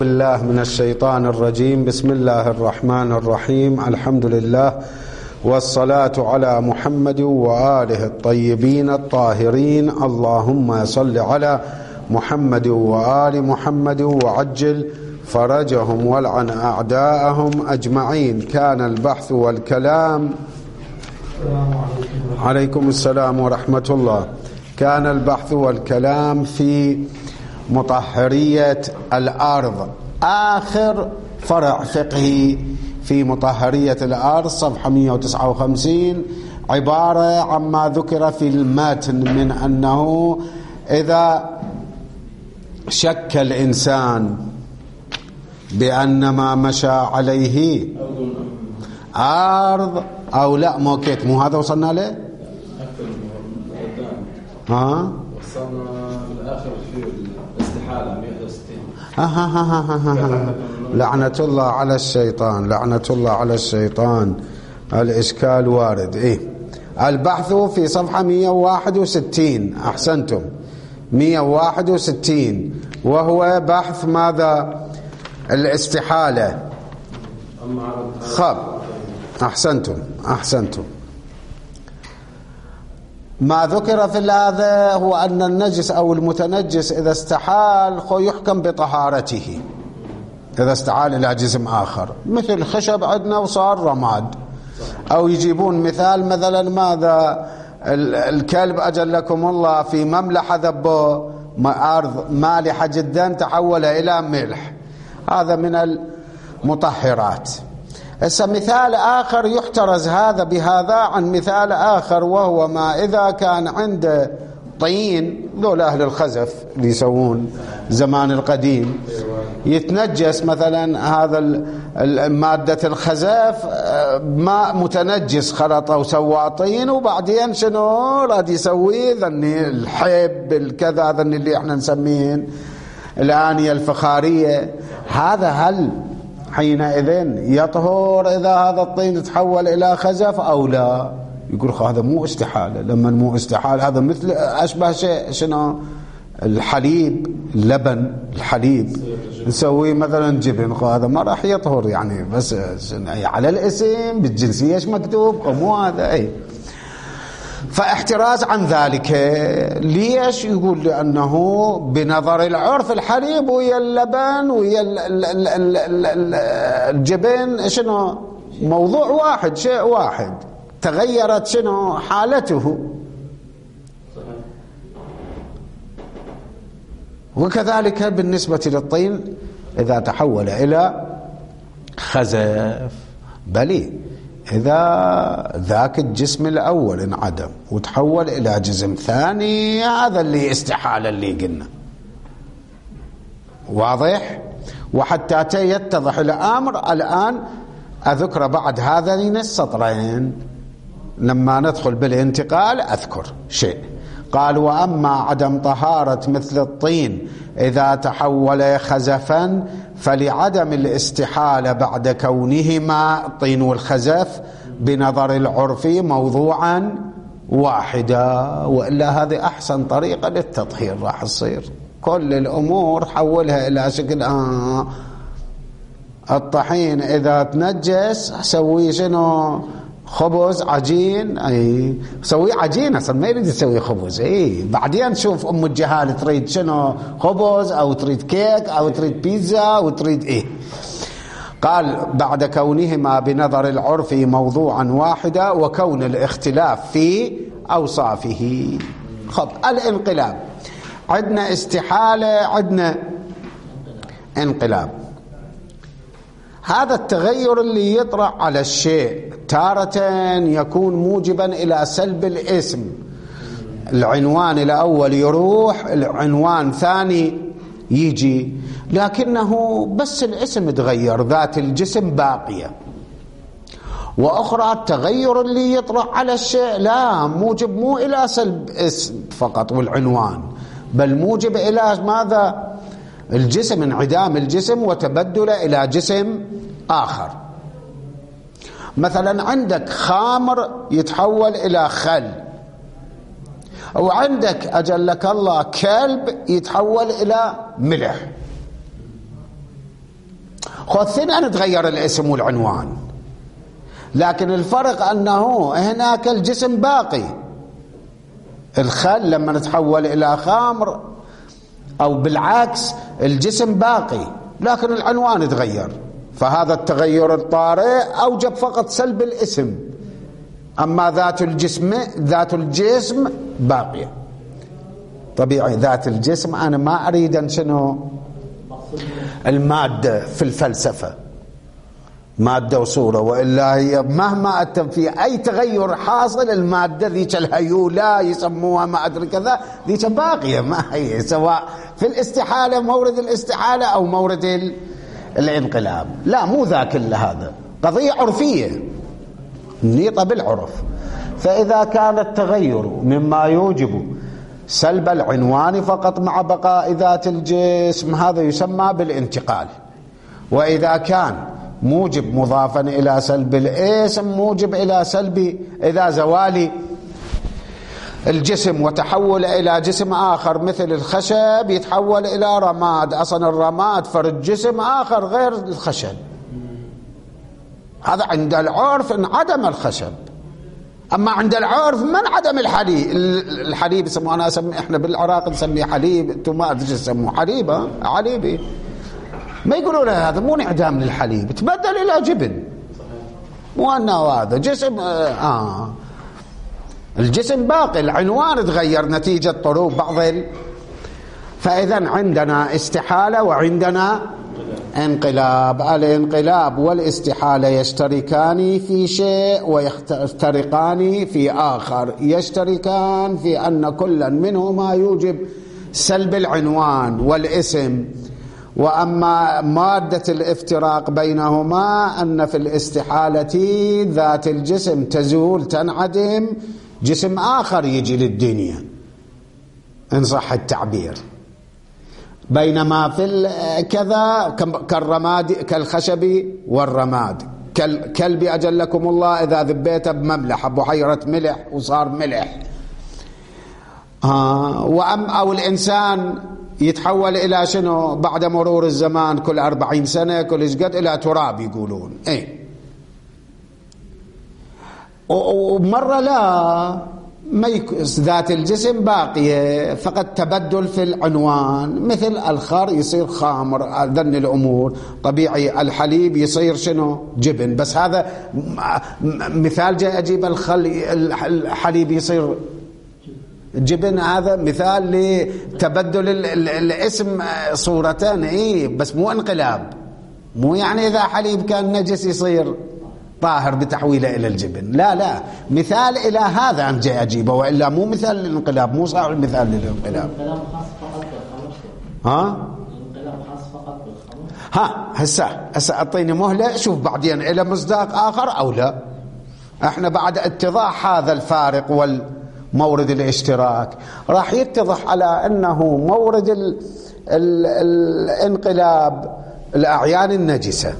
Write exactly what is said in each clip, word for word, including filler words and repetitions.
بالله من الشيطان الرجيم. بسم الله الرحمن الرحيم. الحمد لله والصلاة على محمد وآله الطيبين الطاهرين. اللهم صل على محمد وآل محمد وعجل فرجهم والعن أعداءهم أجمعين. كان البحث والكلام عليكم السلام ورحمة الله. كان البحث والكلام في مطهرية الأرض، آخر فرع فقهي في مطهرية الأرض، صفحة مئة وتسعة وخمسين، عبارة عما ذكر في المتن من أنه إذا شك الإنسان بأن ما مشى عليه أرض أو لا موكيت، مو هذا وصلنا له؟ ها؟ وصلنا الآخر في الاستحالة مئة وستين. ها ها ها ها ها. لعنة الله على الشيطان، لعنة الله على الشيطان. الإشكال وارد. إيه البحث في صفحة مئة وواحد وستين. أحسنتم، مئة وواحد وستين، وهو بحث ماذا؟ الاستحالة. خب أحسنتم أحسنتم. ما ذكر في هذا هو أن النجس أو المتنجس إذا استحال يحكم بطهارته، إذا استحال إلى جسم آخر، مثل خشب عندنا وصار رماد، أو يجيبون مثال مثلا ماذا؟ الكلب أجلكم الله في مملحة ذبه أرض مالحة جدا تحول إلى ملح، هذا من المطهرات. هسه مثال آخر يحترز هذا بهذا عن مثال آخر، وهو ما إذا كان عنده طين، ذول أهل الخزف اللي يسوون زمان القديم، يتنجس مثلا هذا مادة الخزف ماء متنجس خلطه وسوى طين، وبعدين شنو راد يسوي؟ ذني الحب الكذا، ذني اللي احنا نسميه الآنية الفخارية، هذا هل حينئذ يطهر إذا هذا الطين تحول إلى خزف أو لا؟ يقول هذا مو استحالة. لما مو استحالة هذا مثل أشبه شيء شنو؟ الحليب، اللبن، الحليب نسويه مثلا جبن، هذا ما راح يطهر يعني، بس على الاسم بالجنسية ايش مكتوب؟ مو هذا. اي فاحتراز عن ذلك. ليش؟ يقول لأنه بنظر العرف الحليب ويا اللبن ويا الجبن شنو؟ موضوع واحد، شيء واحد، تغيرت شنو حالته. وكذلك بالنسبة للطين إذا تحول إلى خزف، بلي إذا ذاك الجسم الأول انعدم وتحول إلى جسم ثاني، هذا اللي استحالة اللي قلنا. واضح؟ وحتى يتضح الأمر الآن أذكر بعد هذين السطرين لما ندخل بالانتقال أذكر شيء. قال: وأما عدم طهارة مثل الطين إذا تحول خزفا فلعدم الاستحالة بعد كونهما الطين والخزف بنظر العرف موضوعا واحدا، وإلا هذه أحسن طريقة للتطهير راح تصير. كل الأمور حولها إلى شكل آه الطحين إذا تنجس سوي شنو؟ خبز، عجين، اي سوي عجين، اصلا ما يريد يسوي خبز. اي بعدين شوف ام الجهال تريد شنو؟ خبز او تريد كيك او تريد بيتزا او تريد ايه. قال: بعد كونهما بنظر العرف موضوعا واحدا وكون الاختلاف في اوصافه. خب الانقلاب عندنا استحالة، عندنا انقلاب. هذا التغير اللي يطرأ على الشيء تارة يكون موجبا إلى سلب الاسم، العنوان الأول يروح، العنوان ثاني يجي، لكنه بس الاسم تغير، ذات الجسم باقية. وأخرى التغير اللي يطرأ على الشيء لا موجب مو إلى سلب اسم فقط والعنوان، بل موجب إلى ماذا؟ الجسم، انعدام الجسم وتبدله إلى جسم آخر. مثلا عندك خامر يتحول إلى خل، أو عندك أجلك الله كلب يتحول إلى ملح. خذ ثنين تغير الاسم والعنوان، لكن الفرق أنه هناك الجسم باقي. الخل لما نتحول إلى خمر أو بالعكس الجسم باقي لكن العنوان تغير، فهذا التغير الطارئ أوجب فقط سلب الاسم، أما ذات الجسم ذات الجسم باقية. طبيعي ذات الجسم أنا ما أريد أن شنو المادة في الفلسفة مادة وصورة، وإلا هي مهما أتم في أي تغير حاصل المادة ذيك الهيولة يسموها ما أدري كذا ذيك باقية، ما هي سواء في الاستحالة مورد الاستحالة أو مورد الانقلاب. لا مو ذاك إلا هذا قضية عرفية نيطة بالعرف. فإذا كان التغير مما يوجب سلب العنوان فقط مع بقاء ذات الجسم هذا يسمى بالانتقال، وإذا كان موجب مضافا إلى سلب الاسم موجب إلى سلب إذا زوال الجسم وتحول إلى جسم آخر مثل الخشب يتحول إلى رماد، أصلا الرماد فرد جسم آخر غير الخشب، هذا عند العرف انعدم الخشب. أما عند العرف من عدم الحليب، الحليب يسموه أنا أسمي إحنا بالعراق نسميه حليب، أنتم ما أدري يسموه حليب عليبي، ما يقولون هذا مو انعدام للحليب تبدل إلى جبن، مو أنه هذا جسم آه الجسم باقي العنوان تغير نتيجة طروب بعض ال... فإذا عندنا استحالة وعندنا انقلاب. الانقلاب والاستحالة يشتركان في شيء ويفترقان في آخر. يشتركان في أن كلا منهما يوجب سلب العنوان والاسم، وأما مادة الافتراق بينهما أن في الاستحالة ذات الجسم تزول تنعدم، جسم آخر يجي للدنيا إن صح التعبير، بينما في كذا كالرماد كالخشب والرماد كالكلب أجلكم الله إذا ذبيته بمملح بحيرة ملح وصار ملح. آه وأم أو الإنسان يتحول إلى شنو بعد مرور الزمان كل أربعين سنة كل إشقد إلى تراب يقولون إيه. ومرة لا ما يك... ذات الجسم باقية فقط تبدل في العنوان، مثل الخر يصير خامر، ذن الأمور طبيعي. الحليب يصير شنو جبن، بس هذا مثال جاي أجيب الخل الحليب يصير جبن، هذا مثال لتبدل ال... ال... الاسم صورتان إيه، بس مو انقلاب، مو يعني إذا حليب كان نجس يصير طاهر بتحويله إلى الجبن، لا لا مثال إلى هذا أنا جاي أجيبه، وإلا مو مثال للانقلاب، مو صار مثال للانقلاب. ها ها هسه هسه أعطيني مهلة شوف بعدين إلى مصداق آخر أو لا. احنا بعد اتضاح هذا الفارق والمورد الاشتراك راح يتضح على أنه مورد ال ال الانقلاب الأعيان النجسة،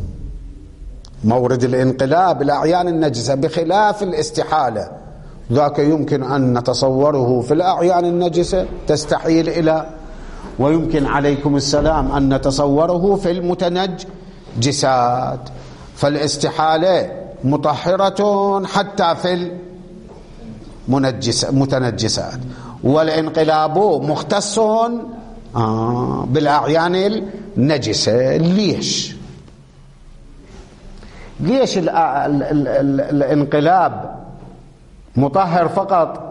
مورد الانقلاب الأعيان النجسة بخلاف الاستحالة، ذاك يمكن أن نتصوره في الأعيان النجسة تستحيل إلى، ويمكن عليكم السلام أن نتصوره في المتنجسات. فالاستحالة مطهرة حتى في المتنجسات، والانقلاب مختص بالأعيان النجسة. ليش؟ ليش ال ال ال ال الانقلاب مطهر فقط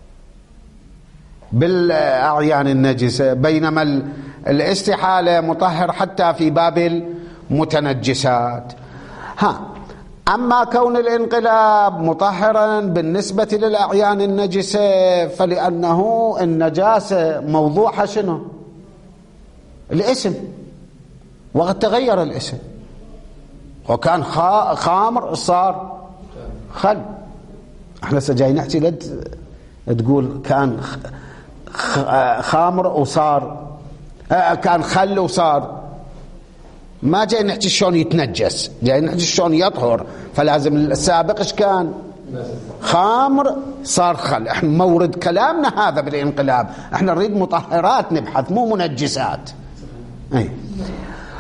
بالأعيان النجسة بينما الاستحالة مطهر حتى في باب المتنجسات؟ ها أما كون الانقلاب مطهرا بالنسبة للأعيان النجسة فلأنه النجاسة موضوعها شنو؟ الاسم، وقد تغير الاسم، وكان خامر صار خل. احنا سجاي نحكي لد تقول كان خامر وصار كان خل وصار، ما جاي نحكي شلون يتنجس، جاي نحكي شلون يطهر. فلازم السابق ايش كان؟ خامر صار خل. احنا مورد كلامنا هذا بالانقلاب، احنا نريد مطهرات نبحث مو منجسات. اي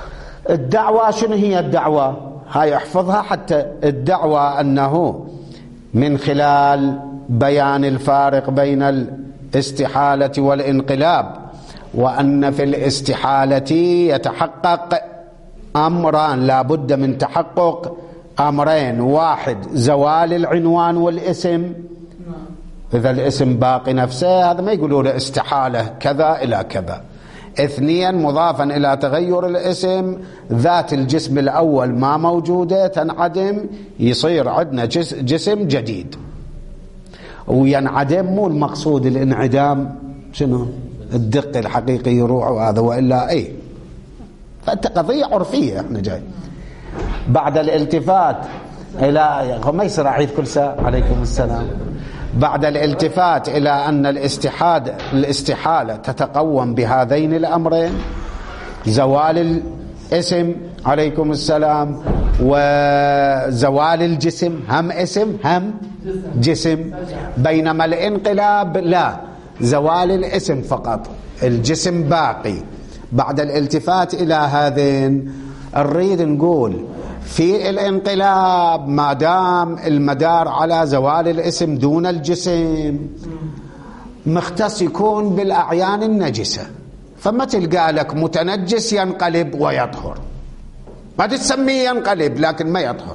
الدعوة شنو هي الدعوة؟ هاي احفظها حتى. الدعوة أنه من خلال بيان الفارق بين الاستحالة والانقلاب، وأن في الاستحالة يتحقق أمران، لا بد من تحقق أمرين: واحد زوال العنوان والاسم، إذا الاسم باقي نفسه هذا ما يقولوا له استحالة كذا إلى كذا. اثنيا مضافا إلى تغير الاسم ذات الجسم الأول ما موجودة تنعدم، يصير عندنا جسم جديد. وينعدم مو المقصود الانعدام شنو الدق الحقيقي يروح وهذا، وإلا أي فأنت قضية عرفية. احنا جاي بعد الالتفات إلى ما يصير أعيد كل ساعة. عليكم السلام. بعد الالتفات إلى أن الاستحادة الاستحالة تتقوم بهذين الأمرين: زوال الاسم عليكم السلام وزوال الجسم، هم اسم هم جسم. بينما الانقلاب لا، زوال الاسم فقط، الجسم باقي. بعد الالتفات إلى هذين نريد نقول في الانقلاب ما دام المدار على زوال الاسم دون الجسم مختص يكون بالأعيان النجسة، فما تلقى لك متنجس ينقلب ويطهر، ما تسميه ينقلب لكن ما يطهر.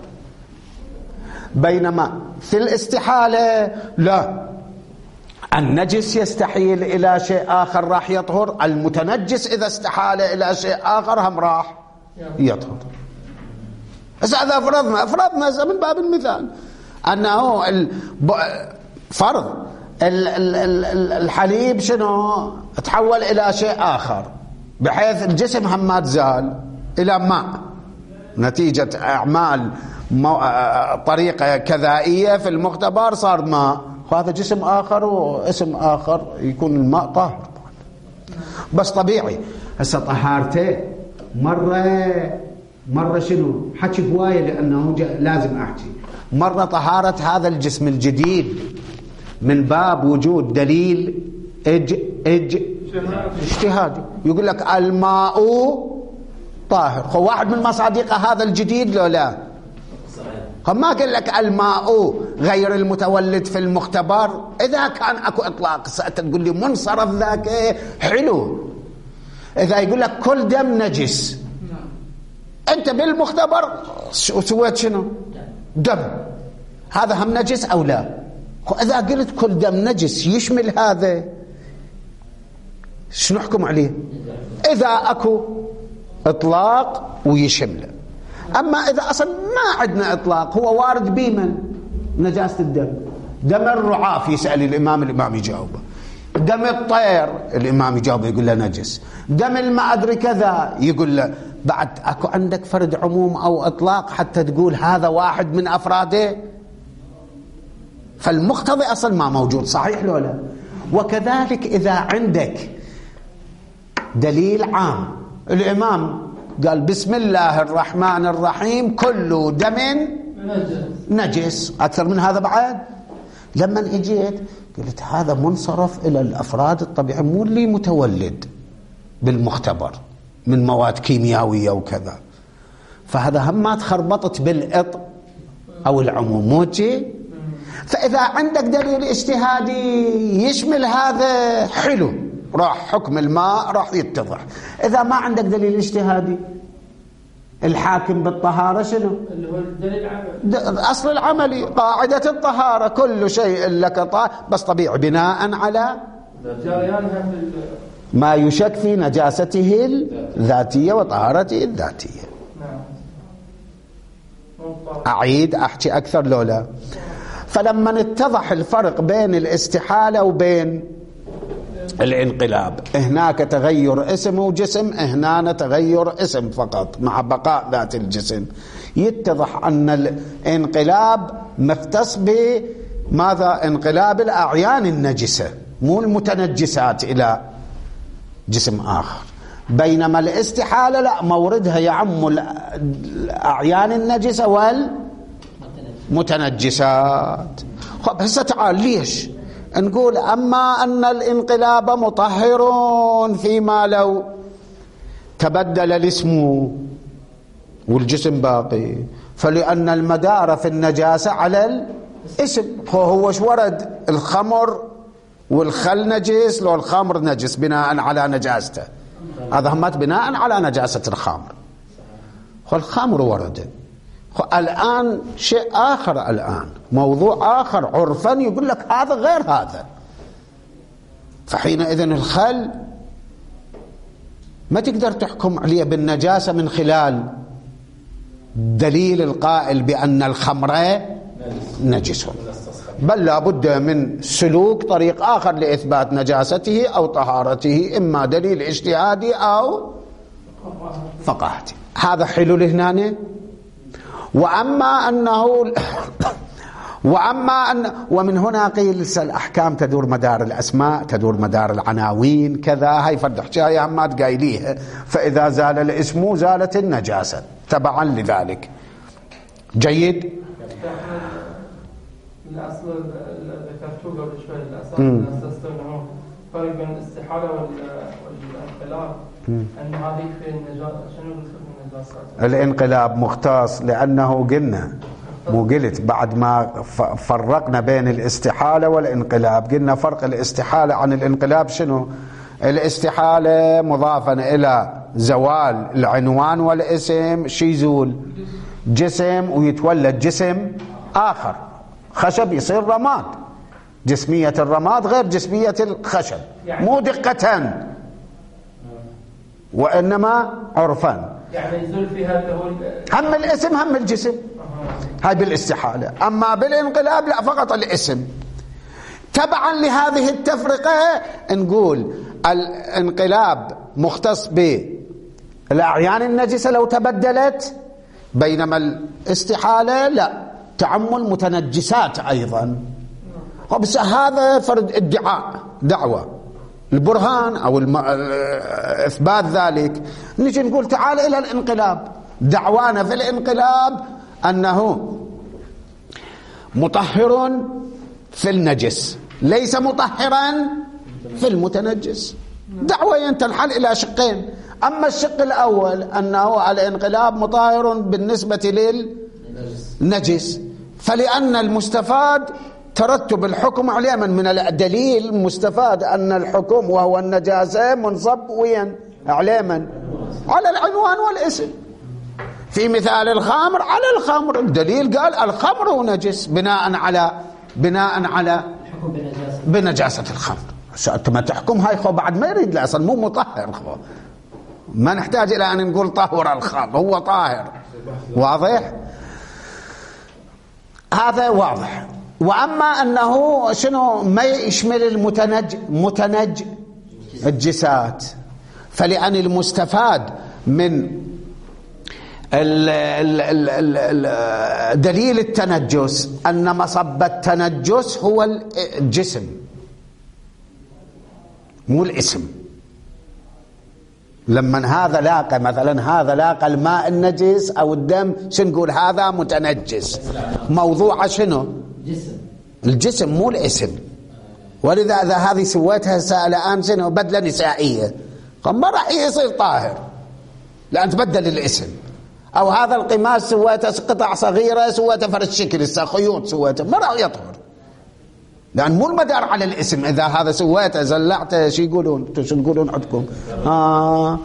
بينما في الاستحالة لا، النجس يستحيل إلى شيء آخر راح يطهر، المتنجس إذا استحال إلى شيء آخر هم راح يطهر. بس هذا فرضنا فرضنا من باب المثال أنه فرض الحليب شنو تحول إلى شيء آخر، بحيث الجسم هم ما تزال إلى ماء نتيجة أعمال طريقة كذائية في المختبر صار ماء، وهذا جسم آخر واسم آخر يكون الماء طاهر. بس طبيعي هسه طهارته مرة مرة شنو حكي هواية لأنه لازم أحكي مرة طهارة هذا الجسم الجديد من باب وجود دليل اج اج اجتهادي يقول لك الماء طاهر. هو واحد من مصادق هذا الجديد لو لا؟ هم ما قال لك الماء غير المتولد في المختبر. إذا كان أكو إطلاق تقول لي منصرف ذاك حلو. إذا يقول لك كل دم نجس، أنت بالمختبر وسويت شنو؟ دم، هذا هم نجس أو لا؟ إذا قلت كل دم نجس يشمل هذا، شنو نحكم عليه؟ إذا أكو إطلاق ويشمله. أما إذا أصلا ما عندنا إطلاق، هو وارد بيمن نجاسة الدم، دم الرعاف يسأل الإمام، الإمام يجاوبه، دم الطير الإمام يجاوبه يقول له نجس، دم الما أدري كذا يقول له. بعد أكو عندك فرد عموم أو إطلاق حتى تقول هذا واحد من أفراده؟ فالمقتضي أصلا ما موجود، صحيح لو لا؟ وكذلك إذا عندك دليل عام، الإمام قال بسم الله الرحمن الرحيم كل دم نجس، أكثر من هذا بعد؟ لما اجيت قلت هذا منصرف إلى الأفراد الطبيعية، مو اللي متولد بالمختبر من مواد كيميائية وكذا، فهذا هم ما تخربطت بالإط أو العموم موجي. فإذا عندك دليل اجتهادي يشمل هذا حلو، راح حكم الماء راح يتضح. إذا ما عندك دليل اجتهادي، الحاكم بالطهارة شنو؟ اللي هو الدليل العملي، أصل العملي قاعدة الطهارة كل شيء لك طاهر، بس طبيعي بناء على ما يشك في نجاسته الذاتية وطهارته الذاتية. أعيد أحكي أكثر لولا. فلما اتضح الفرق بين الاستحالة وبين الانقلاب، هناك تغير اسم وجسم، هنا تغير اسم فقط مع بقاء ذات الجسم، يتضح أن الانقلاب مختص بماذا؟ انقلاب الأعيان النجسة، مو المتنجسات إلى جسم آخر. بينما الاستحالة لا، موردها يعم الأعيان النجسة والمتنجسات. خب هسه تعال ليش نقول أما أن الانقلاب مطهر فيما لو تبدل الاسم والجسم باقي، فلأن المدار في النجاسة على الاسم. هو ايش ورد؟ الخمر والخل نجس، لو الخمر نجس بناء على نجاسته، هذا همات بناء على نجاسة الخمر. والخمر ورد. الآن شيء آخر، الآن موضوع آخر عرفا يقول لك هذا غير هذا. فحينئذ الخل ما تقدر تحكم عليه بالنجاسة من خلال دليل القائل بأن الخمر نجس، بل لا بد من سلوك طريق آخر لإثبات نجاسته أو طهارته، إما دليل اجتهادي أو فقاهتي. هذا حلو هنا. وأما أنه وأما أن ومن هنا قيل الأحكام تدور مدار الأسماء، تدور مدار العناوين كذا. هاي فرد حكاية همات قايليها. فإذا زال الاسم زالت النجاسة تبعا لذلك. جيد. الأصل اللي ذكرتوه قبل شوي، الأصل أسست أنه فرق بين الاستحالة والانقلاب، أن هذه في النجاسة. شنو النجاسات؟ الانقلاب مختص، لأنه قلنا مو قلت بعد ما فرقنا بين الاستحالة والانقلاب، قلنا فرق الاستحالة عن الانقلاب شنو؟ الاستحالة مضافا إلى زوال العنوان والاسم، شي يزول جسم ويتولد جسم آخر. خشب يصير رماد، جسمية الرماد غير جسمية الخشب، مو دقة وإنما عرفا. يعني يزول فيها هم الاسم هم الجسم. هاي بالاستحالة. أما بالانقلاب لا، فقط الاسم. تبعا لهذه التفرقة نقول الانقلاب مختص بالأعيان النجسة لو تبدلت، بينما الاستحالة لا، تعمل متنجسات أيضا. وبس هذا فرد ادعاء، دعوة. البرهان أو الم... إثبات ذلك نجي نقول تعال إلى الانقلاب. دعوانا في الانقلاب أنه مطهر في النجس، ليس مطهرا في المتنجس. دعوة تنحل إلى شقين. أما الشق الأول أنه الانقلاب مطهر بالنسبة للنجس، فلأن المستفاد ترتب الحكم عليه من الدليل المستفاد أن الحكم وهو النجاسة منصب وين عليما على العنوان والاسم. في مثال الخمر على الخمر، الدليل قال الخمر نجس بناء على بناء على بنجاسة الخمر. أنت ما تحكم هاي خو بعد ما يريد لا، أصلا مو مطهر خو، ما نحتاج إلى أن نقول طهر الخمر، هو طاهر. واضح؟ هذا واضح. وأما أنه شنو ما يشمل المتنج متنج الجسات، فلأن المستفاد من ال ال ال ال دليل التنجس أن مصب التنجس هو الجسم مو الاسم. لما هذا لاقى مثلا هذا لاقى الماء النجس أو الدم، شنو نقول؟ هذا متنجس. موضوع شنو؟ جسم. الجسم مو الاسم. ولذا إذا هذه سويتها الآن شنو؟ بدلة نسائية، ما راح يصير طاهر لأن تبدل الاسم. أو هذا القماش سويته قطع صغيرة، سويته فرد شكل، خيوط سويته، ما راح يطهر لأن مو المدار على الاسم. إذا هذا سويته زلعته، شو يقولون؟ شو تقولون عندكم؟ آه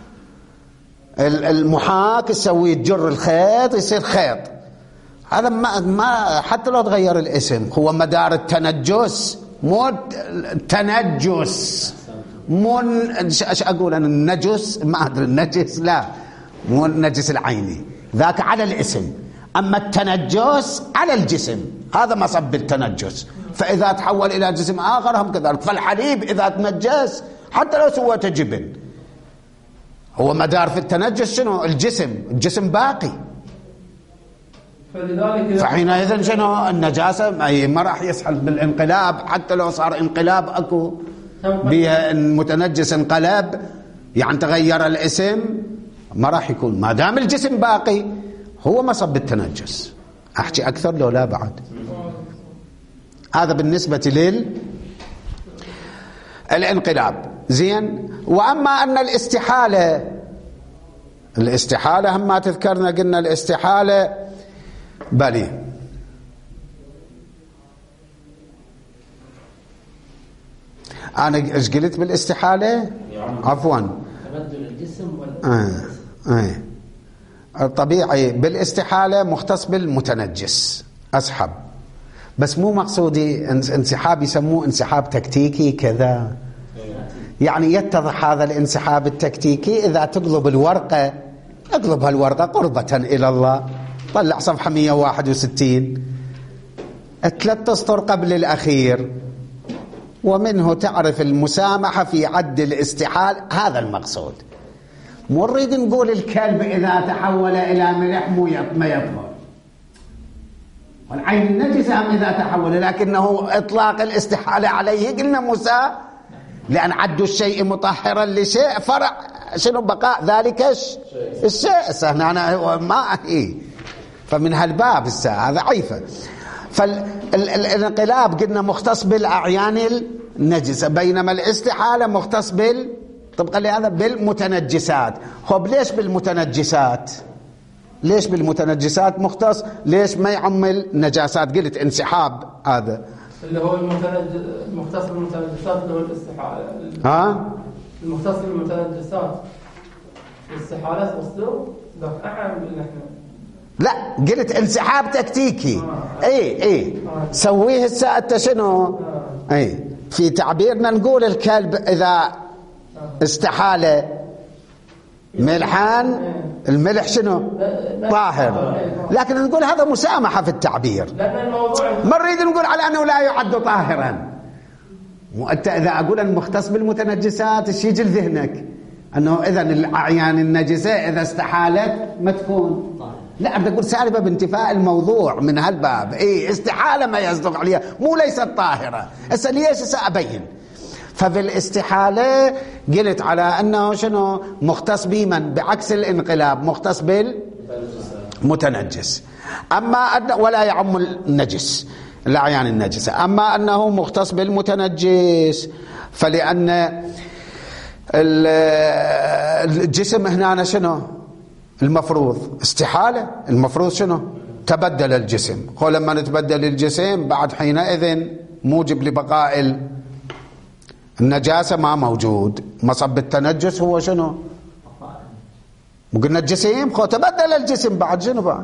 المحاك تسوي تجر الخيط يصير خيط. هذا ما, ما حتى لو تغير الاسم، هو مدار التنجس مو التنجس، مو ايش اقول انا النجس، ما ادري النجس، لا مو النجس العيني، ذاك على الاسم. اما التنجس على الجسم، هذا مصب التنجس. فاذا تحول الى جسم اخر هم كذلك. فالحليب اذا تنجس حتى لو سويته جبن، هو مدار في التنجس شنو؟ الجسم، الجسم باقي. فحينئذ شنو؟ النجاسة ما راح يسحل بالانقلاب، حتى لو صار انقلاب اكو بالمتنجس انقلب، يعني تغير الاسم، ما راح يكون ما دام الجسم باقي هو مصب التنجس. احكي اكثر لو لا بعد؟ هذا بالنسبة لل الانقلاب. زين. واما ان الاستحالة الاستحالة هم ما تذكرنا قلنا الاستحالة بلي أنا إيش قلت بالاستحالة؟ عفوا تبدل الجسم آه. آه. طبيعي بالاستحالة مختص بالمتنجس أسحب، بس مو مقصودي انسحاب يسموه انسحاب تكتيكي كذا. يعني يتضح هذا الانسحاب التكتيكي إذا تقلب الورقة، اقلب هالورقة قربة إلى الله، طلع صفحة مئة وواحد وستين ثلاث أسطر قبل الأخير، ومنه تعرف المسامحة في عد الاستحال. هذا المقصود. مو نريد نقول الكلب إذا تحول إلى ملح مو ما يطهر، والعين النجسة هم إذا تحول، لكنه إطلاق الاستحالة عليه قلنا مسا، لأن عد الشيء مطهرا لشيء فرع شنو بقاء ذلك الشيء. هنا أنا ما إيه، فمن هالباب هذا عيفة. فالانقلاب قلنا مختص بالأعيان النجسة، بينما الاستحالة مختص بال طبقا لهذا بالمتنجسات. خب ليش بالمتنجسات؟ ليش بالمتنجسات مختص؟ ليش ما يعمل نجاسات؟ قلت انسحاب هذا اللي هو المتنجس، المختص بالمتنجسات اللي هو الاستحالة. ها المختص بالمتنجسات الاستحالات قصده ده أعم اللي احنا. لا قلت انسحاب تكتيكي. آه. اي اي آه. سويه الساعة شنو؟ آه. اي في تعبيرنا نقول الكلب إذا استحال ملحان، الملح شنو؟ طاهر، لكن نقول هذا مسامحة في التعبير، ما نريد نقول على أنه لا يعد طاهرا. وأنت إذا أقول أن مختص بالمتنجسات ايش يجي لذهنك؟ أنه إذن الأعيان النجسة إذا استحالت ما تكون، لا بدي أقول سالبة بانتفاء الموضوع من هالباب. إيه استحالة ما يصدق عليها، مو ليست طاهرة. هسه ليش سأبين؟ ففي الاستحالة قلت على أنه شنو مختص بمن؟ بعكس الانقلاب مختص بالمتنجس. أما أن ولا يعم النجس الأعيان النجسة. أما أنه مختص بالمتنجس فلأن الجسم هنا شنو المفروض؟ استحالة. المفروض شنو؟ تبدل الجسم. خو لما نتبدل الجسم بعد حينئذ موجب لبقاء النجاسة ما موجود. مصب التنجس هو شنو؟ قلنا الجسم خو تبدل الجسم بعد شنو بعد؟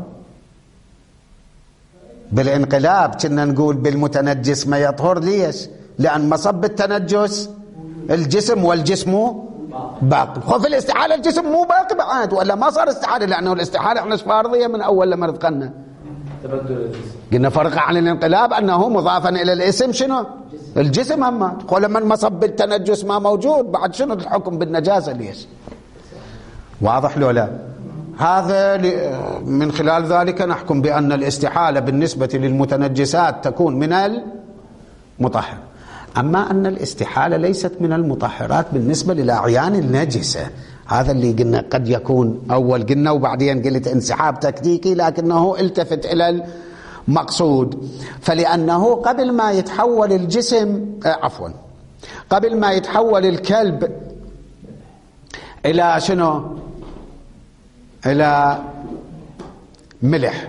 بالانقلاب كنا نقول بالمتنجس ما يطهر. ليش؟ لأن مصب التنجس الجسم والجسم باقي. خو في الاستحالة الجسم مو باقي بعد، ولا ما صار استحالة، لأنه الاستحالة احنا فارضية من أول لما رزقنا. تبدل الجسم. قلنا فرق عن الانقلاب أنه مضافا إلى الاسم شنو؟ الجسم هم. خو لما مصب التنجس ما موجود بعد شنو الحكم بالنجاسة؟ ليش؟ واضح لو لا؟ هذا من خلال ذلك نحكم بأن الاستحالة بالنسبة للمتنجسات تكون من المطهر. أما أن الاستحالة ليست من المطهرات بالنسبة للأعيان النجسة، هذا اللي قلنا قد يكون أول قلنا وبعدين قلت انسحاب تكتيكي، لكنه التفت إلى المقصود. فلأنه قبل ما يتحول الجسم آه عفوا قبل ما يتحول الكلب إلى شنو؟ إلى ملح.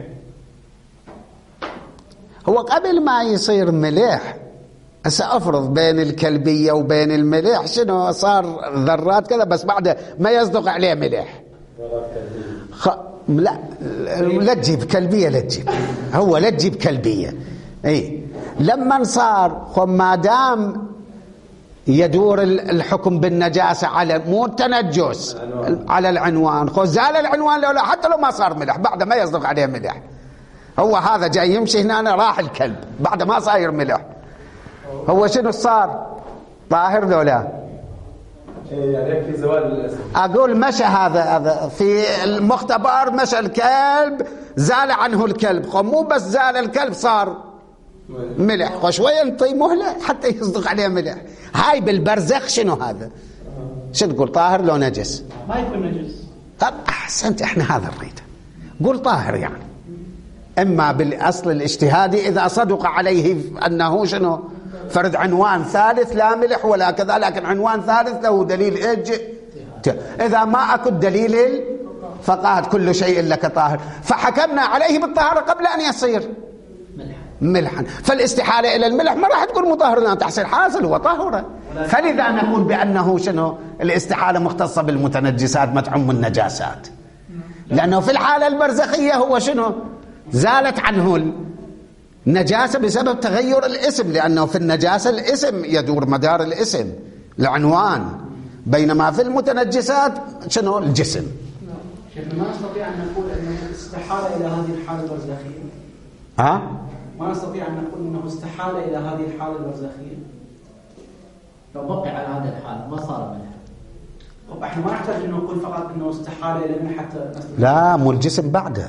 هو قبل ما يصير ملح سأفرض بين الكلبية وبين الملح شنو صار؟ ذرات كذا، بس بعد ما يصدق عليه ملح. خ... لا لا تجيب كلبية، لا تجيب هو لا تجيب كلبية. اي لما صار خو ما دام يدور الحكم بالنجاسة على مو التنجس على العنوان، خو زال العنوان لو لا حتى لو ما صار ملح بعد ما يصدق عليه ملح. هو هذا جاي يمشي هنا راح الكلب بعد ما صاير ملح، هو شنو صار؟ طاهر لو لا؟ يعني يكفي زوال الاسم. اقول مشى هذا هذا في المختبر، مشى الكلب زال عنه الكلب. خو مو بس زال الكلب صار ملح، خو شويه نعطي مهله حتى يصدق عليه ملح. هاي بالبرزخ شنو هذا؟ شو تقول طاهر لو نجس؟ ما يكون نجس. طب احسنت، احنا هذا نريده. قول طاهر يعني اما بالاصل الاجتهادي اذا صدق عليه انه شنو فرد عنوان ثالث لا ملح ولا كذا، لكن عنوان ثالث له دليل ايج. اذا ما اكو دليل فقالت كل شيء لك طاهر، فحكمنا عليه بالطهارة قبل أن يصير ملحا. فالاستحالة إلى الملح ما راح تقول مطهر لأن تحصيل حاصل هو طهر. فلذا نقول بأنه شنو الاستحالة مختصة بالمتنجسات ما تعم النجاسات، لأنه في الحالة البرزخية هو شنو زالت عنه النجاسة بسبب تغير الاسم، لأنه في النجاسة الاسم يدور مدار الاسم العنوان، بينما في المتنجسات شنو الجسم. شيخنا ما نستطيع أن نقول أنه استحال إلى هذه الحالة البرزخية. ها؟ ما نستطيع أن نقول أنه استحال إلى هذه الحالة البرزخية. لو بقي على هذا الحال ما صار ملح. طب احنا ما نحتاج أن نقول فقط أنه استحال إلى الملح حتى لا، مو الجسم بعده،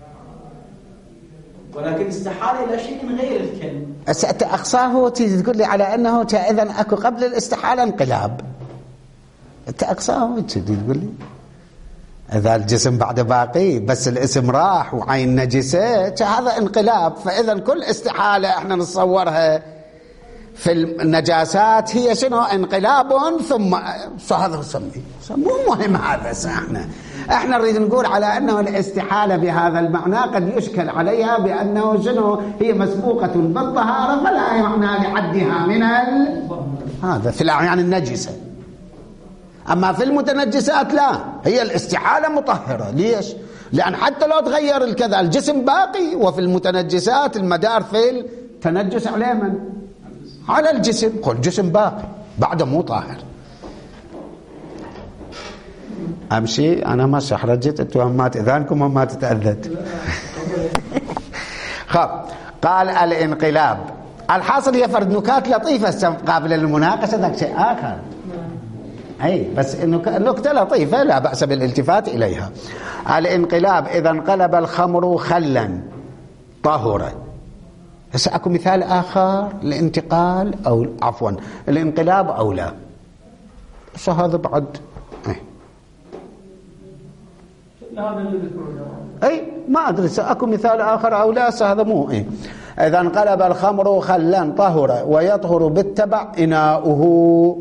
ولكن استحال إلى شيء غير الكلم. أقصاه تقول لي على أنه إذا أكو قبل الاستحالة انقلاب. أنت أقصاه تقول لي إذا الجسم بعد باقي بس الاسم راح وعين نجسة هذا انقلاب. فإذا كل استحالة احنا نتصورها في النجاسات هي شنو انقلاب ثم هذا نسميه مو مهم هذا. احنا احنا نريد نقول على انه الاستحالة بهذا المعنى قد يشكل عليها بانه شنو هي مسبوقة بالطهارة فلا معنى لحدها من ال... هذا في الاعيان النجسة. أما في المتنجسات لا، هي الاستحالة مطهرة. ليش؟ لأن حتى لو تغير الكذا الجسم باقي، وفي المتنجسات المدار في التنجس على من؟ على الجسم. قل الجسم باقي بعد مو طاهر. أمشي أنا ما شحرجت التوهمات إذانكم وما تتأذت. خب قال الانقلاب الحاصل هي فرد نكات لطيفة قابلة للمناقشة، ذاك شيء آخر. أي بس نكتة لطيفة لا بأس بالالتفات إليها. الانقلاب إذا انقلب الخمر خلا طهر. هسه أكو مثال آخر الانتقال أو عفوا الانقلاب أو لا. بس هذا بعد أي. أي ما أدري أكو مثال آخر أو لا. هذا مو أي. إذا انقلب الخمر خلا طهر ويطهر بالتبع إناؤه.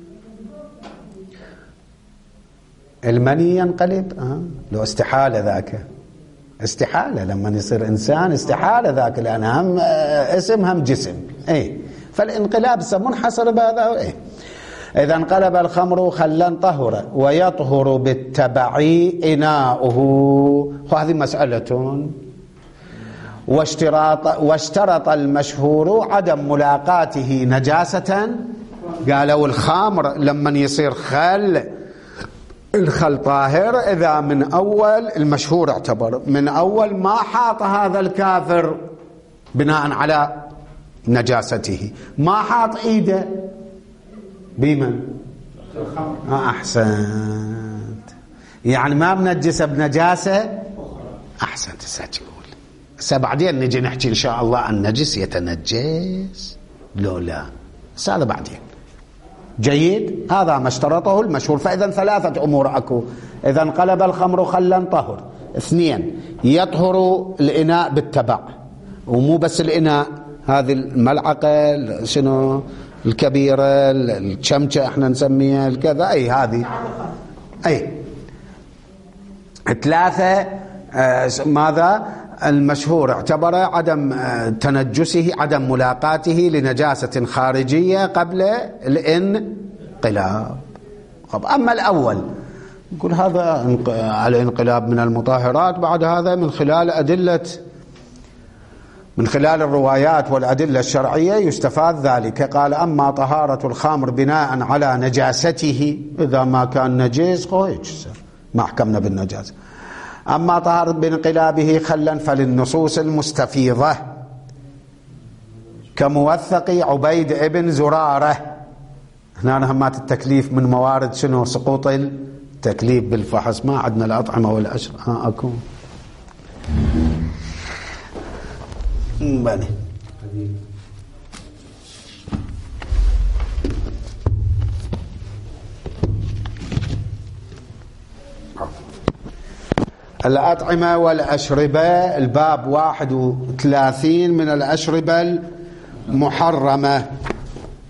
المني ينقلب آه. لو استحالة ذاك استحالة لما يصير إنسان استحالة ذاك لأن هم اسم هم جسم. إيه فالانقلاب منحصر بهذا. إيه إذا انقلب الخمر خلا طهر ويطهر بالتبع إناؤه. وهذه مسألة. واشتراط واشترط المشهور عدم ملاقاته نجاسة. قالوا الخمر لما يصير خل الخل طاهر إذا من أول المشهور اعتبر من أول ما حاط هذا الكافر بناء على نجاسته ما حاط إيده بمن آه أحسنت يعني ما بنجس بنجاسة. أحسنت تقول سبعدين نجي نحكي إن شاء الله عن نجس يتنجس لو لا هذا بعدين. جيد هذا ما اشترطه المشهور. فإذا ثلاثة أمور أكو. إذا انقلب الخمر خلا طهر. اثنين يطهر الإناء بالتبع ومو بس الإناء هذه الملعقة شنو الكبيرة الشمشة احنا نسميها الكذا أي هذه أي. ثلاثة آه ماذا المشهور اعتبر عدم تنجسه عدم ملاقاته لنجاسة خارجية قبل الانقلاب. طب أما الأول نقول هذا الانقلاب من المطهرات. بعد هذا من خلال أدلة من خلال الروايات والأدلة الشرعية يستفاد ذلك. قال أما طهارة الخمر بناء على نجاسته إذا ما كان نجس خويش ما حكمنا بالنجاسة. أما طهارة بانقلابه خلا فللنصوص المستفيضة كموثق عبيد ابن زرارة. هنا نهمات التكليف من موارد شنو سقوط التكليف بالفحص. ما عندنا الأطعمة والأشرب ها أكو بني الأطعمة والأشربة الباب واحد وثلاثين من الأشربة المحرمة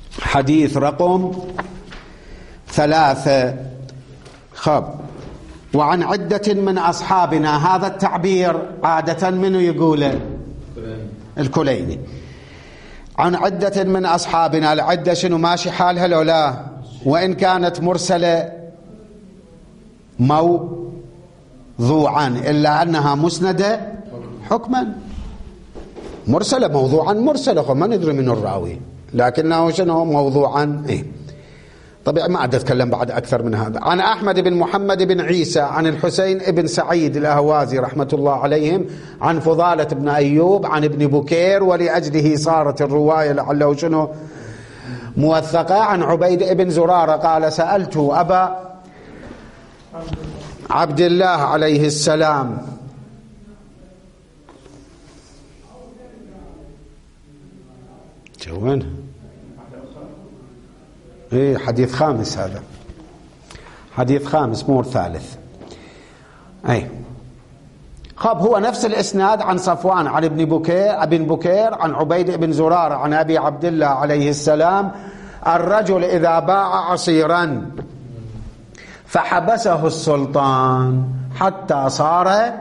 حديث رقم ثلاثة. خب وعن عدة من أصحابنا. هذا التعبير عادة منه يقوله الكليني. عن عدة من أصحابنا، العدة شنو ماشي حالها لو لا، وإن كانت مرسلة موضوعا إلا أنها مسندة حكما. مرسلة موضوعا مرسلة ما ندري من الراوي، لكنه شنو موضوعا. إيه طبعا ما عاد أتكلم بعد أكثر من هذا. عن أحمد بن محمد بن عيسى عن الحسين بن سعيد الأهوازي رحمة الله عليهم عن فضالة بن أيوب عن ابن بكير، ولأجله صارت الرواية لعله شنو موثقة. عن عبيد بن زرارة قال سألت أبا عبد الله عليه السلام جوين ايه حديث خامس، هذا حديث خامس مو ثالث. اي خاب هو نفس الاسناد عن صفوان عن ابن بكير ابن بكير عن عبيد بن زرارة عن ابي عبد الله عليه السلام: الرجل اذا باع عصيرا فحبسه السلطان حتى صار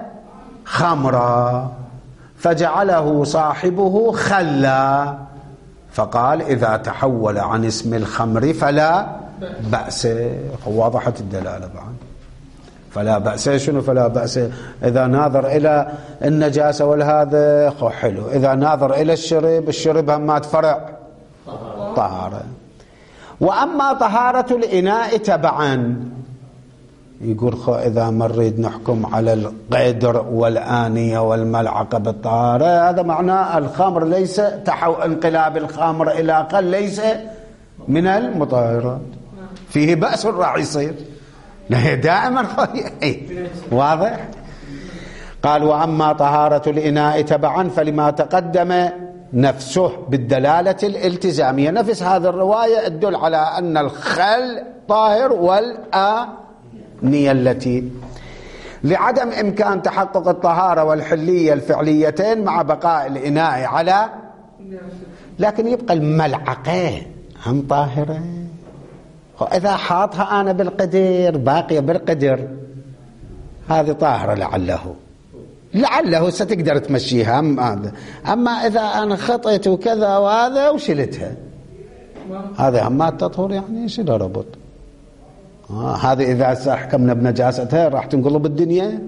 خمرا فجعله صاحبه خلا، فقال إذا تحول عن اسم الخمر فلا بأس. واضحت الدلالة بعد. فلا بأس شنو فلا بأس؟ إذا ناظر إلى النجاسة والهذا حلو، إذا ناظر إلى الشرب الشرب همات فرع طهارة. وأما طهارة الإناء تبعا، يقول خو إذا ما نريد نحكم على القدر والآنية والملعقة بالطهارة، هذا معناه الخمر ليس تحو انقلاب الخمر إلى أقل ليس من المطهرات، فيه بأس راح يصير دائما. واضح؟ قال وأما طهارة الإناء تبعا فلما تقدم نفسه بالدلالة الالتزامية. نفس هذه الرواية تدل على أن الخل طاهر والآنية التي لعدم إمكان تحقق الطهارة والحلية الفعليتين مع بقاء الإناء على، لكن يبقى الملعقة هم طاهرة. إذا حاطها أنا بالقدر باقية بالقدر هذه طاهرة لعله لعله ستقدر تمشيها. أما إذا أنا خطيت وكذا وهذا وشلتها هذا ما تطهر، يعني شو ربط آه هذا إذا حكمنا بنجاستها راح تنقلب الدنيا.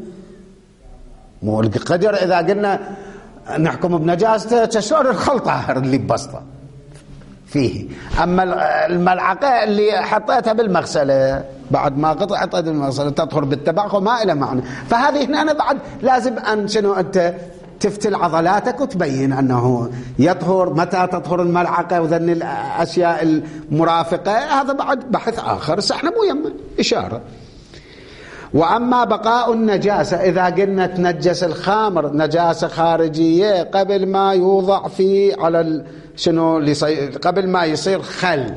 مو القدر إذا قلنا نحكم بنجاسته شلون الخل طاهر اللي ببسطه فيه. أما الملعقة اللي حطيتها بالمغسلة بعد ما قطعت المغسلة تطهر بالتبع ما إلى معنى. فهذه هنا أنا بعد لازم أن شنو أنت تفتل عضلاتك وتبين أنه يطهر متى تطهر الملعقة وذن الأشياء المرافقة. هذا بعد بحث آخر، بس احنا مو يم إشارة. وأما بقاء النجاسة إذا قلنا تنجس الخمر نجاسة خارجية قبل ما يوضع فيه على شنو قبل ما يصير خل،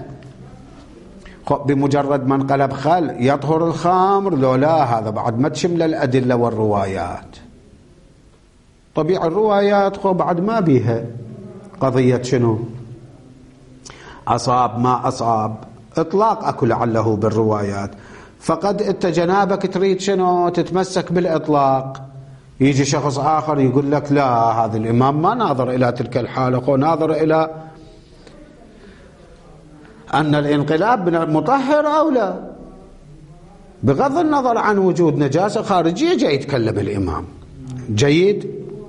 بمجرد ما انقلب خل يطهر الخمر لو لا، هذا بعد ما تشمل الأدلة والروايات. طبيعي الروايات خو بعد ما بيها قضية شنو أصاب ما أصاب، إطلاق أكل لعله بالروايات. فقد انت جنابك تريد شنو تتمسك بالإطلاق، يجي شخص آخر يقول لك لا هذا الإمام ما ناظر إلى تلك الحالة، هو ناظر إلى أن الانقلاب من المطهر أو لا، بغض النظر عن وجود نجاسة خارجية جاي يتكلم الإمام. جيد.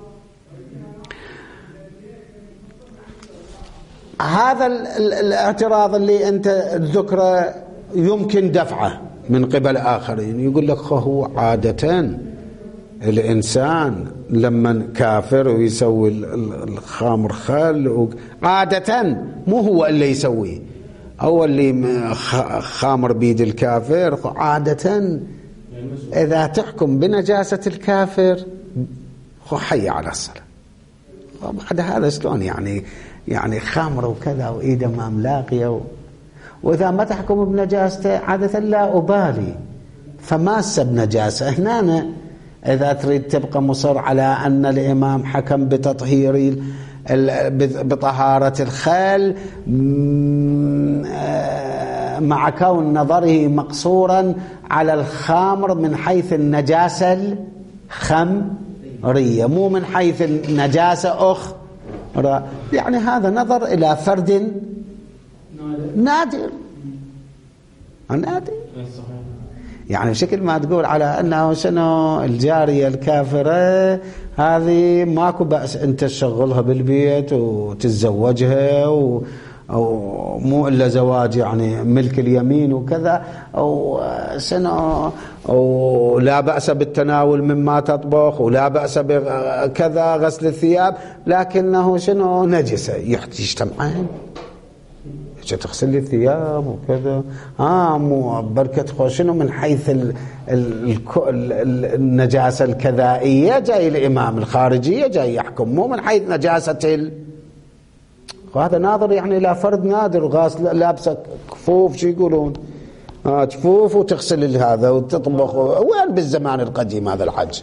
هذا الاعتراض اللي أنت ذكره يمكن دفعه من قبل آخرين، يقول لك هو عادة الإنسان لما كافر ويسوي الخمر خل عادة مو هو اللي يسويه، أو اللي خامر بيد الكافر عادة إذا تحكم بنجاسة الكافر حي على الصلاة. بعد هذا شلون يعني يعني خامر وكذا وإيده ما ملاقية و... وإذا ما تحكم بنجاسته عادة لا أبالي فماسة بنجاسة. هنا أنا إذا تريد تبقى مصر على أن الإمام حكم بتطهير بطهارة الخل مع كون نظره مقصورا على الخمر من حيث النجاسة الخمرية، مو من حيث النجاسة أخرى. يعني هذا نظر إلى فرد نادر نادر. يعني بشكل ما تقول على أنه شنو الجارية الكافرة هذه ماكو بأس أنت تشغلها بالبيت وتتزوجها، و أو مو إلا زواج يعني ملك اليمين وكذا، أو شنو، أو لا بأس بالتناول مما تطبخ، ولا بأس بكذا غسل الثياب، لكنه شنو نجسة يجتمعين، تغسل لي الثياب وكذا. آه مو بركة خوشنو من حيث ال ال ال النجاسة الكذائية جاي الإمام، الخارجية جاي يحكم، مو من حيث نجاسة ال وهذا ناظر يعني إلى فرد نادر غاسل لابسة كفوف، شو يقولون آه كفوف وتغسل هذا وتطبخ. وين بالزمان القديم هذا الحج؟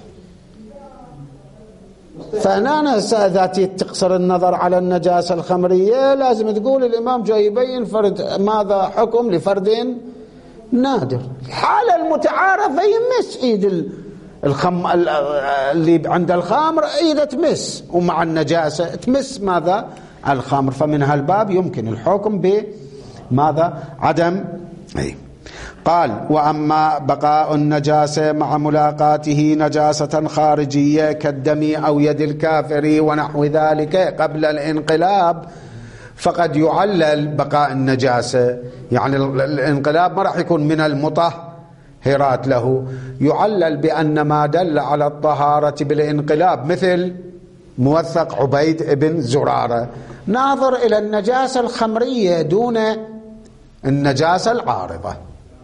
فهنا إذا تقصر النظر على النجاسة الخمرية لازم تقول الإمام جاي يبين فرد ماذا حكم لفرد نادر. الحالة المتعارفة يمس إيد الخم اللي عند الخمر، إيده تمس، ومع النجاسة تمس ماذا الخمر، فمن هالباب يمكن الحكم بماذا عدم. أي قال وأما بقاء النجاسة مع ملاقاته نجاسة خارجية كالدم أو يد الكافر ونحو ذلك قبل الانقلاب، فقد يعلل بقاء النجاسة، يعني الانقلاب ما راح يكون من المطهرات له، يعلل بأن ما دل على الطهارة بالانقلاب مثل موثق عبيد ابن زرارة ناظر إلى النجاسة الخمرية دون النجاسة العارضة.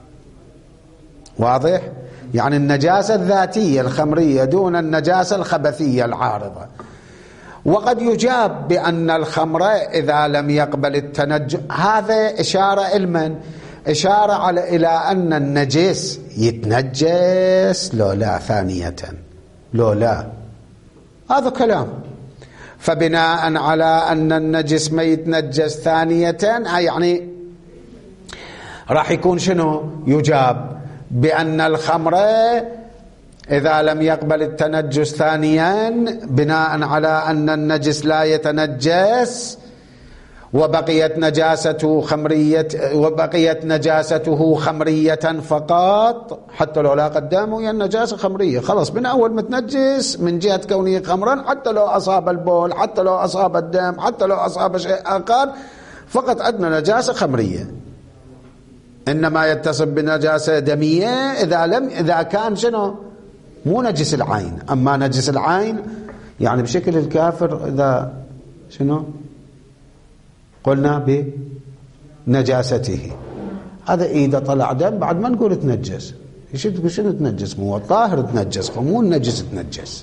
واضح؟ يعني النجاسة الذاتية الخمرية دون النجاسة الخبثية العارضة. وقد يجاب بأن الخمر إذا لم يقبل التنجس، هذا إشارة إلمن إشارة على إلى أن النجس يتنجس لو لا ثانية، لو لا هذا كلام. فبناء على أن النجس ما يتنجس ثانية يعني راح يكون شنو؟ يجاب بأن الخمر إذا لم يقبل التنجس ثانيا بناء على أن النجس لا يتنجس وبقيت نجاسته خمرية وبقيت نجاسته خمرية فقط، حتى لو لا قدامه هي النجاسة خمرية خلاص من أول متنجس من جهة كونه خمرا، حتى لو أصاب البول، حتى لو أصاب الدم، حتى لو أصاب شيء آخر، فقط عندنا نجاسة خمرية. إنما يتصف بنجاسة دمية إذا لم إذا كان شنو؟ مو نجس العين. أما نجس العين يعني بشكل الكافر إذا شنو؟ قلنا بنجاسته، هذا إذا طلع دم بعد ما نقول تنجس. ايش تقول شنو تنجس؟ مو الطاهر تنجس، مو النجس تنجس.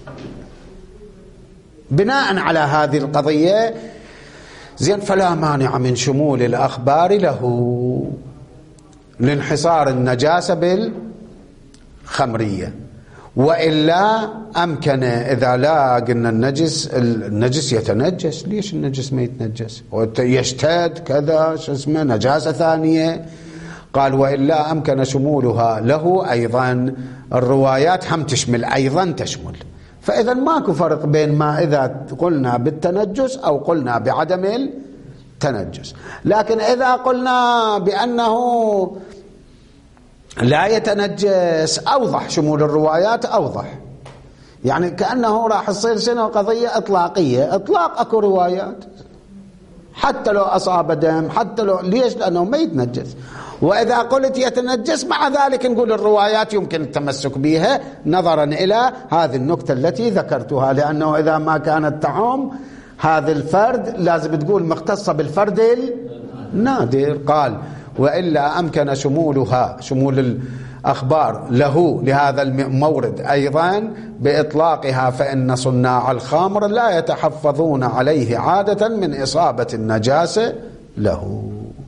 بناء على هذه القضية زين فلا مانع من شمول الأخبار له لانحصار النجاسة بالخمرية، وإلا أمكن إذا لا قلنا النجس النجس يتنجس، ليش النجس ما يتنجس ويشتد كذا شو اسمه نجاسة ثانية؟ قال وإلا أمكن شمولها له أيضا، الروايات هم تشمل أيضا تشمل، فإذا ماكو فرق بين ما إذا قلنا بالتنجس أو قلنا بعدم التنجس. لكن إذا قلنا بأنه لا يتنجس أوضح، شمول الروايات أوضح، يعني كأنه راح تصير شنو قضية إطلاقية، إطلاق أكو روايات حتى لو أصاب دم، حتى لو ليش؟ لأنه ما يتنجس. وإذا قلت يتنجس مع ذلك نقول الروايات يمكن التمسك بها نظرا إلى هذه النكتة التي ذكرتها، لأنه إذا ما كانت تعم هذا الفرد لازم تقول مختصة بالفرد النادر. قال وإلا أمكن شمولها شمول الأخبار له لهذا المورد أيضا بإطلاقها، فإن صناع الخمر لا يتحفظون عليه عادة من إصابة النجاسة له.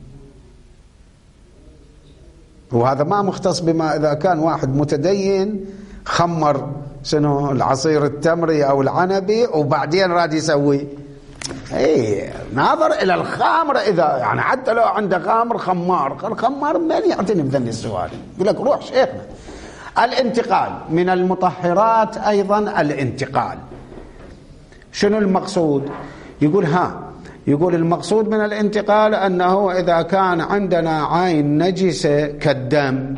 وهذا ما مختص بما إذا كان واحد متدين خمر شنو العصير التمري أو العنبي وبعدين راد يسوي اي ناظر الى الخامر، اذا يعني حتى لو عنده خامر خمار، الخمار من يعتني بذن السؤال؟ يقول لك روح شيخنا. الانتقال من المطهرات ايضا الانتقال. شنو المقصود؟ يقول ها يقول المقصود من الانتقال انه اذا كان عندنا عين نجسه كالدم،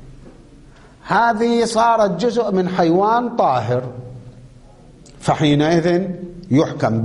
هذه صارت جزء من حيوان طاهر، فحينئذ يحكم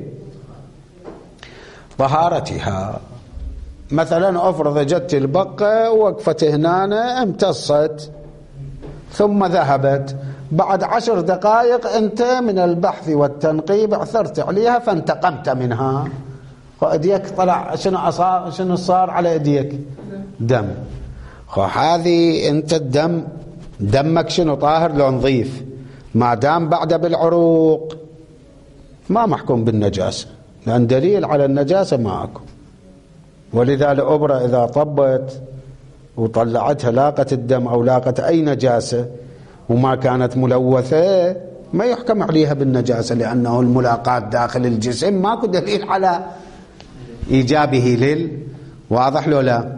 بطهارتها. مثلا افرض جت البقة وقفت هنا امتصت ثم ذهبت، بعد عشر دقائق انت من البحث والتنقيب عثرت عليها فانتقمت منها، وأديك طلع شنو صار؟ شنو صار على ايديك؟ دم. هذه انت الدم دمك شنو طاهر لو نظيف، ما دام بعد بالعروق ما محكوم بالنجاسة، لأن دليل على النجاسة ما أكو. ولذا الأبرة إذا طبت وطلعتها لاقت الدم أو لاقت أي نجاسة وما كانت ملوثة ما يحكم عليها بالنجاسة، لأنه الملاقات داخل الجسم ماكو دليل على إيجابه لل واضح له لا.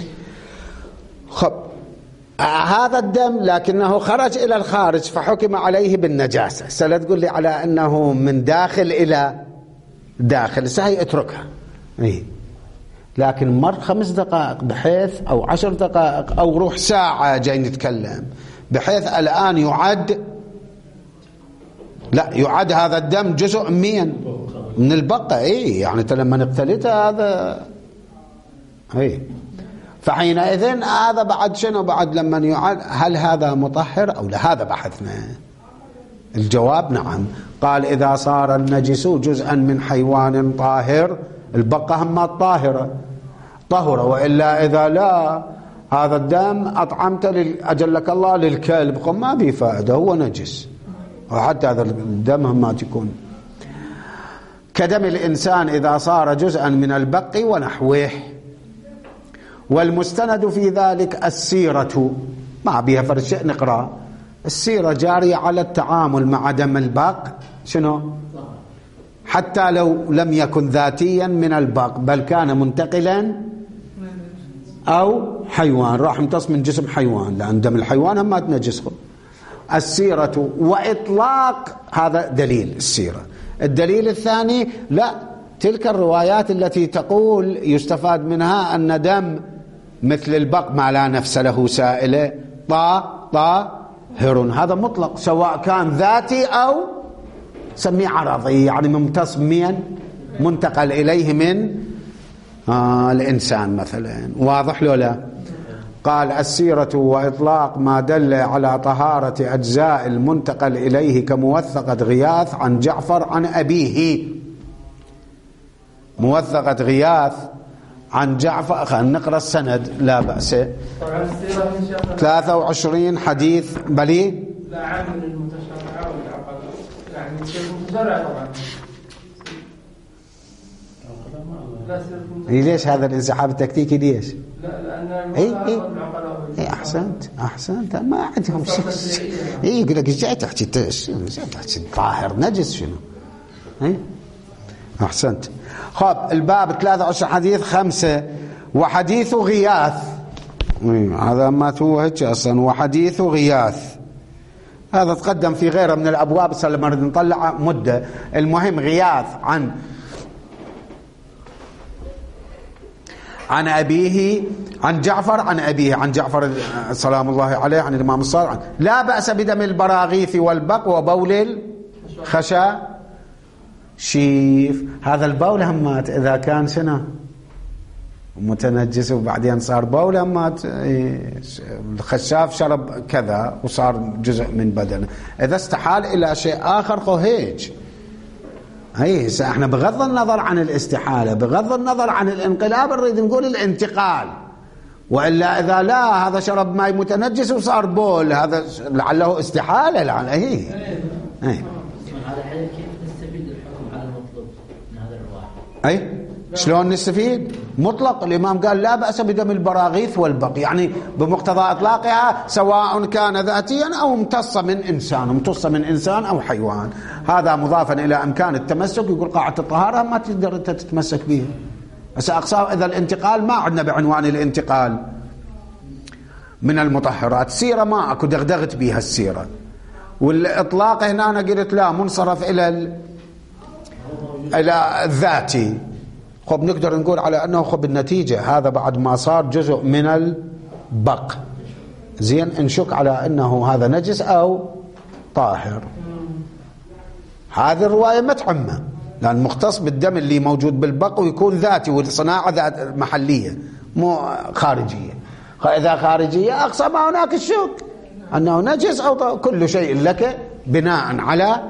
خب هذا الدم لكنه خرج إلى الخارج فحكم عليه بالنجاسة. سلا تقول لي على أنه من داخل إلى داخل، سهي اتركها إيه. لكن مر خمس دقائق بحيث أو عشر دقائق أو روح ساعة جاي نتكلم بحيث الآن يعد لا يعد هذا الدم جزء من من البقة إيه، يعني لما نقتلتها هذا إيه، فحينئذ هذا بعد شنو؟ بعد لما يعد هل هذا مطهر أو لا؟ هذا بحثنا. الجواب نعم. قال إذا صار النجس جزءا من حيوان طاهر، البقة هم طاهرة طهرة، وإلا إذا لا هذا الدم أطعمت أجلك الله للكلب ما بيه فائدة، هو نجس، وحتى هذا الدم هم ما تكون كدم الإنسان إذا صار جزءا من البق ونحوه. والمستند في ذلك السيرة، ما بيها فرش نقرأ. السيرة جارية على التعامل مع دم البق شنو؟ حتى لو لم يكن ذاتيا من البق بل كان منتقلا أو حيوان، راح امتص من جسم حيوان، لأن دم الحيوان هم ما تنجسه. السيرة وإطلاق هذا دليل السيرة. الدليل الثاني لا، تلك الروايات التي تقول يستفاد منها أن دم مثل البق ما لا نفس له سائلة طا طاهر، هذا مطلق سواء كان ذاتي أو سميه عرضي، يعني ممتص من منتقل إليه من آه الإنسان مثلا. واضح له لا؟ قال السيرة وإطلاق ما دل على طهارة أجزاء المنتقل إليه كموثقة غياث عن جعفر عن أبيه. موثقة غياث عن جعفر، خلينا نقرأ السند لا بأس. ثلاثة وعشرين حديث بلي لا عام من المتشرعة والعقل، يعني المتشرع طبعا. إيه ليش هذا الانسحاب التكتيكي ليش؟ لا لأن اي اي اي احسنت احسنت ما عندهم شيء. اي يقول لك ايش جاي تحكي جاي تحكي طاهر نجس شنو؟ اي احسنت. خب الباب ثلاثة وعشرين حديث خمسة. وحديث غياث، هذا ما هو هيك اصلا. وحديث غياث هذا تقدم في غيره من الابواب، بس لما نريد نطلع مده. المهم غياث عن عن أبيه عن جعفر عن أبيه عن جعفر سلام الله عليه عن الإمام الصادق. لا بأس بدم البراغيث والبق وبول الخشا. شيف هذا البول همات إذا كان شنو متنجس وبعدين صار بول همات، الخشاف شرب كذا وصار جزء من بدنه، إذا استحال إلى شيء آخر خو هيج. اي احنا بغض النظر عن الاستحالة، بغض النظر عن الانقلاب، نريد نقول الانتقال. والا اذا لا هذا شرب ماء متنجس وصار بول، هذا لعله استحالة لعل اي اي هذا الحديث كيف نستفيد الحكم على المطلوب من هذا الرواية؟ اي شلون نستفيد؟ مطلق. الإمام قال لا بأس بدم البراغيث والبق، يعني بمقتضى إطلاقها سواء كان ذاتيا أو امتص من إنسان، امتص من إنسان أو حيوان. هذا مضافا إلى أمكان التمسك. يقول قاعدة الطهارة ما تقدر أنت تتمسك بها. بس أقصى إذا الانتقال ما عندنا بعنوان الانتقال من المطهرات. سيرة ما أكو دغدغت بها السيرة. والإطلاق هنا أنا قلت لا، منصرف إلى ال... إلى الذاتي. خب نقدر نقول على أنه خب النتيجة هذا بعد ما صار جزء من البق، زين نشك على أنه هذا نجس أو طاهر. هذه الرواية ما تعمه، لأن مختص بالدم اللي موجود بالبق ويكون ذاتي، والصناعة ذات محلية مو خارجية. فإذا خارجية أقصى ما هناك الشك أنه نجس أو طاهر. كل شيء لك بناء على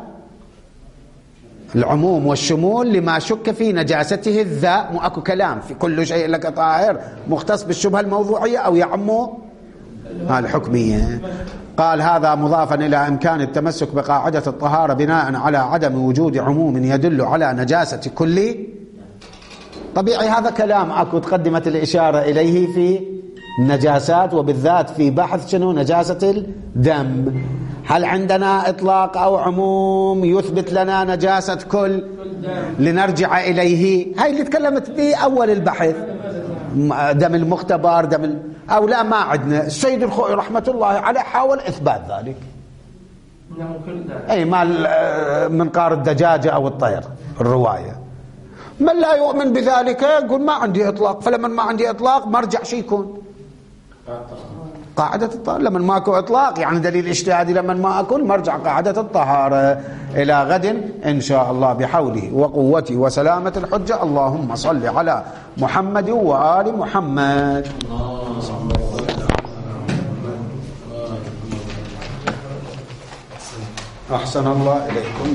العموم والشمول لما شك في نجاسته الذات. مو أكو كلام في كل شيء لك طاهر مختص بالشبهة الموضوعية أو يعمه الحكمية. قال هذا مضافا إلى إمكان التمسك بقاعدة الطهارة بناء على عدم وجود عموم يدل على نجاسة كل. طبيعي هذا كلام أكو تقدمت الإشارة إليه في النجاسات، وبالذات في بحث شنو نجاسة الدم. هل عندنا إطلاق أو عموم يثبت لنا نجاسة كل لنرجع إليه؟ هاي اللي تكلمت به أول البحث، دم المختبر دم ال... أو لا ما عندنا. السيد الخوئي رحمة الله عليه حاول إثبات ذلك. أي مال منقار الدجاجة أو الطير الرواية. من لا يؤمن بذلك يقول ما عندي إطلاق، فلما ما عندي إطلاق مرجع شي يكون قاعدة الطهارة. لما ماكو إطلاق يعني دليل اجتهادي، لما ما أكون مرجع قاعدة الطهارة. إلى غد إن شاء الله بحوله وقوته وسلامة الحجة. اللهم صل على محمد وآل محمد. أحسن الله إليكم.